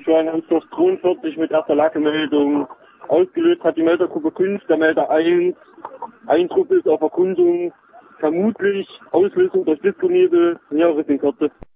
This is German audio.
Schweinhansdorf 43 mit erster Lagemeldung. Ausgelöst hat die Meldergruppe 5, der Melder 1. Ein Trupp ist auf Erkundung. Vermutlich Auslösung durch Disco-Nebel. Ja, wir sind Kürze.